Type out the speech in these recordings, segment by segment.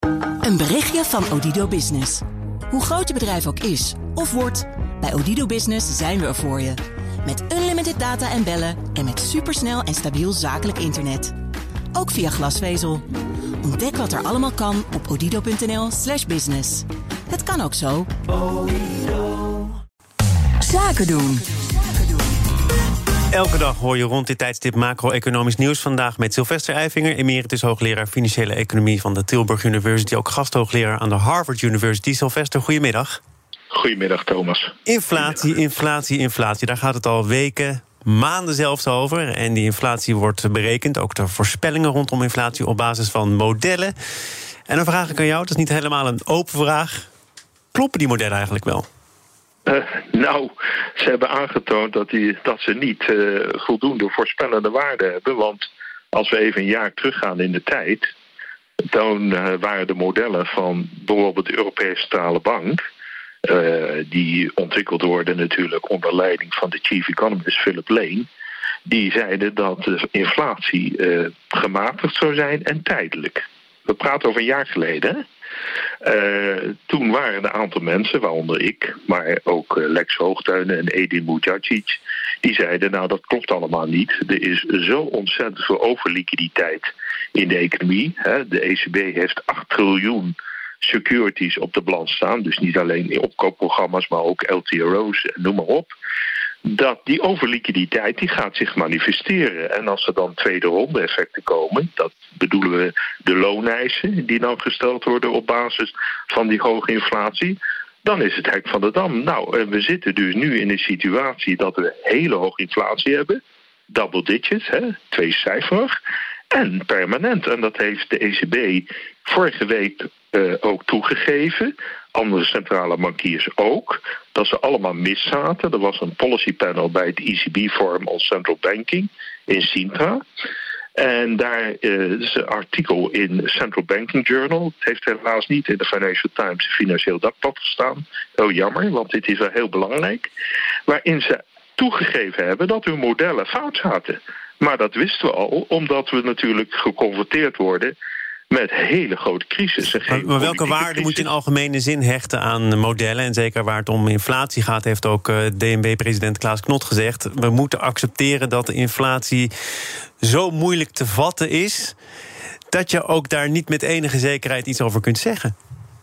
Een berichtje van Odido Business. Hoe groot je bedrijf ook is of wordt, bij Odido Business zijn we er voor je. Met unlimited data en bellen en met supersnel en stabiel zakelijk internet. Ook via glasvezel. Ontdek wat er allemaal kan op odido.nl/business. Het kan ook zo. Zaken doen. Elke dag hoor je rond dit tijdstip macro-economisch nieuws. Vandaag met Sylvester Eifinger, emeritus hoogleraar financiële economie van de Tilburg University, ook gasthoogleraar aan de Harvard University. Sylvester, goedemiddag. Goedemiddag, Thomas. Inflatie. Daar gaat het al weken, maanden zelfs over. En die inflatie wordt berekend, ook de voorspellingen rondom inflatie, op basis van modellen. En dan vraag ik aan jou, het is niet helemaal een open vraag. Kloppen die modellen eigenlijk wel? Ze hebben aangetoond dat ze niet voldoende voorspellende waarde hebben. Want als we even een jaar teruggaan in de tijd, dan waren de modellen van bijvoorbeeld de Europese Centrale Bank, die ontwikkeld worden natuurlijk onder leiding van de chief economist Philip Lane, die zeiden dat de inflatie gematigd zou zijn en tijdelijk. We praten over een jaar geleden, hè? Toen waren een aantal mensen, waaronder ik, maar ook Lex Hoogtuinen en Edin Mujagic, die zeiden, nou dat klopt allemaal niet. Er is zo ontzettend veel overliquiditeit in de economie. Hè. De ECB heeft 8 triljoen securities op de balans staan, dus niet alleen in opkoopprogramma's, maar ook LTRO's, noem maar op. Dat die overliquiditeit die gaat zich manifesteren. En als er dan tweede ronde effecten komen, dat bedoelen we de looneisen die dan gesteld worden op basis van die hoge inflatie, dan is het hek van de dam. Nou, we zitten dus nu in een situatie dat we hele hoge inflatie hebben, double digits, tweecijferig, en permanent. En dat heeft de ECB vorige week ook toegegeven, andere centrale bankiers ook, dat ze allemaal mis zaten. Er was een policy panel bij het ECB Forum on Central Banking in Sintra. En daar is een artikel in Central Banking Journal. Het heeft helaas niet in de Financial Times Financieel Dagblad gestaan. Heel jammer, want dit is wel heel belangrijk. Waarin ze toegegeven hebben dat hun modellen fout zaten. Maar dat wisten we al, omdat we natuurlijk geconfronteerd worden met hele grote crisis. Maar welke waarde moet je in algemene zin hechten aan modellen? En zeker waar het om inflatie gaat, heeft ook DNB-president Klaas Knot gezegd, we moeten accepteren dat de inflatie zo moeilijk te vatten is, dat je ook daar niet met enige zekerheid iets over kunt zeggen.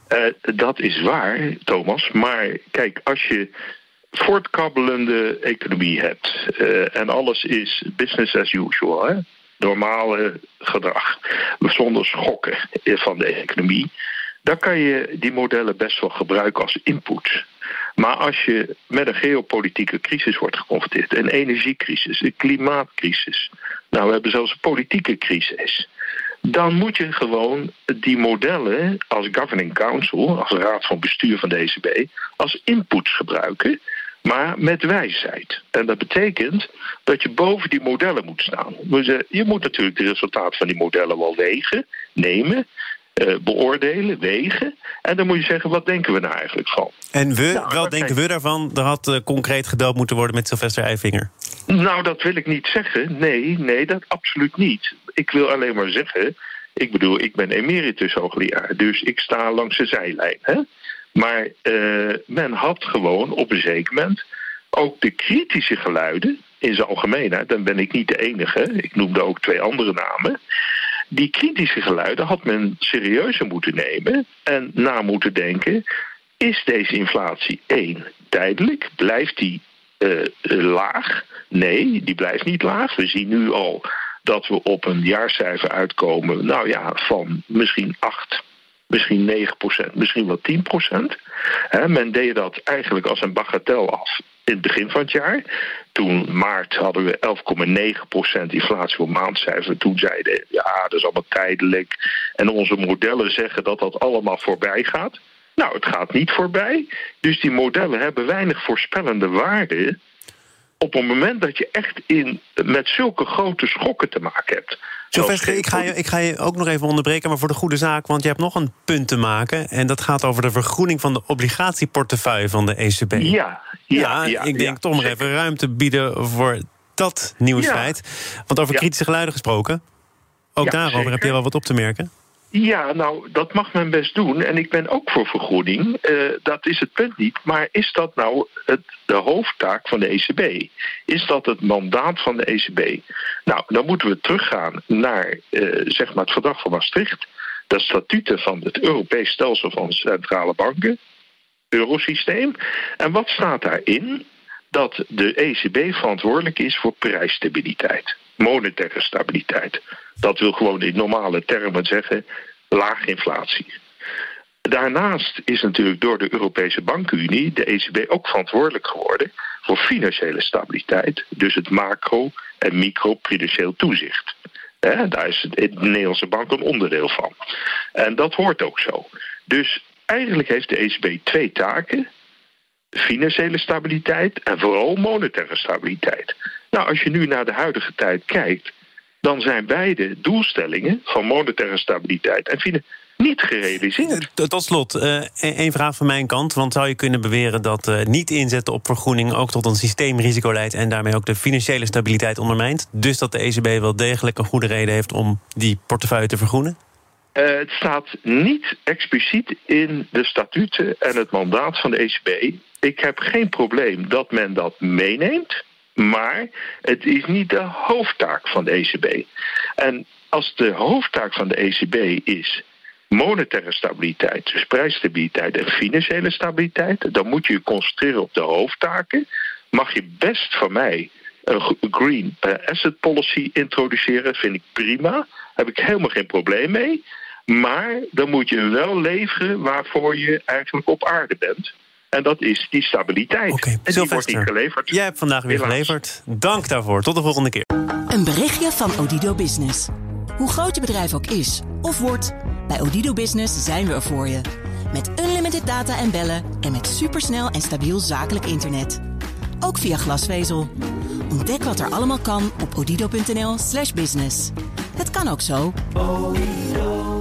Dat is waar, Thomas. Maar kijk, als je voortkabbelende economie hebt en alles is business as usual, hè? Normale gedrag, zonder schokken van de economie, dan kan je die modellen best wel gebruiken als input. Maar als je met een geopolitieke crisis wordt geconfronteerd, een energiecrisis, een klimaatcrisis, nou we hebben zelfs een politieke crisis, dan moet je gewoon die modellen als governing council, als raad van bestuur van de ECB, als inputs gebruiken, maar met wijsheid. En dat betekent dat je boven die modellen moet staan. Je moet natuurlijk de resultaten van die modellen wel wegen, nemen, beoordelen, wegen. En dan moet je zeggen, wat denken we nou eigenlijk van? En wel denken we daarvan? Er had concreet gebeld moeten worden met Sylvester Eifinger. Nou, dat wil ik niet zeggen. Nee, dat absoluut niet. Ik wil alleen maar zeggen, ik ben emeritus hoogleraar, dus ik sta langs de zijlijn, hè? Maar men had gewoon op een zeker moment ook de kritische geluiden in zijn algemeenheid, dan ben ik niet de enige, ik noemde ook 2 andere namen. Die kritische geluiden had men serieuzer moeten nemen en na moeten denken, is deze inflatie 1 tijdelijk? Blijft die laag? Nee, die blijft niet laag. We zien nu al dat we op een jaarcijfer uitkomen, van misschien 8%. Misschien 9%, misschien wel 10%. Men deed dat eigenlijk als een bagatel af in het begin van het jaar. Toen maart hadden we 11,9% inflatie op maandcijfer. Toen zeiden dat is allemaal tijdelijk. En onze modellen zeggen dat dat allemaal voorbij gaat. Nou, het gaat niet voorbij. Dus die modellen hebben weinig voorspellende waarde op het moment dat je echt met zulke grote schokken te maken hebt. Sylvester, ik ga je ook nog even onderbreken, maar voor de goede zaak, want je hebt nog een punt te maken. En dat gaat over de vergroening van de obligatieportefeuille van de ECB. Ik denk toch nog even ruimte bieden voor dat nieuwsfeit. Want over kritische geluiden gesproken, ook daarover heb je wel wat op te merken. Ja, nou, dat mag men best doen. En ik ben ook voor vergroening. Dat is het punt niet. Maar is dat nou de hoofdtaak van de ECB? Is dat het mandaat van de ECB? Nou, dan moeten we teruggaan naar zeg maar het verdrag van Maastricht. De statuten van het Europees stelsel van centrale banken. Eurosysteem. En wat staat daarin? Dat de ECB verantwoordelijk is voor prijsstabiliteit. Monetaire stabiliteit. Dat wil gewoon in normale termen zeggen laag inflatie. Daarnaast is natuurlijk door de Europese Bankenunie de ECB ook verantwoordelijk geworden voor financiële stabiliteit. Dus het macro- en micro-prudentieel toezicht. Daar is de Nederlandse bank een onderdeel van. En dat hoort ook zo. Dus eigenlijk heeft de ECB 2 taken. Financiële stabiliteit en vooral monetaire stabiliteit. Nou, als je nu naar de huidige tijd kijkt, dan zijn beide doelstellingen van monetaire stabiliteit en niet gerealiseerd. Tot slot, één vraag van mijn kant. Want zou je kunnen beweren dat niet inzetten op vergroening ook tot een systeemrisico leidt en daarmee ook de financiële stabiliteit ondermijnt? Dus dat de ECB wel degelijk een goede reden heeft om die portefeuille te vergroenen? Het staat niet expliciet in de statuten en het mandaat van de ECB. Ik heb geen probleem dat men dat meeneemt, maar het is niet de hoofdtaak van de ECB. En als de hoofdtaak van de ECB is monetaire stabiliteit, dus prijsstabiliteit en financiële stabiliteit, dan moet je je concentreren op de hoofdtaken. Mag je best van mij een green asset policy introduceren, vind ik prima. Daar heb ik helemaal geen probleem mee. Maar dan moet je wel leveren waarvoor je eigenlijk op aarde bent. En dat is die stabiliteit. Okay, en die wordt niet geleverd. Jij hebt vandaag weer geleverd. Dank daarvoor. Tot de volgende keer. Een berichtje van Odido Business. Hoe groot je bedrijf ook is of wordt, bij Odido Business zijn we er voor je. Met unlimited data en bellen en met supersnel en stabiel zakelijk internet. Ook via glasvezel. Ontdek wat er allemaal kan op odido.nl/business. Het kan ook zo.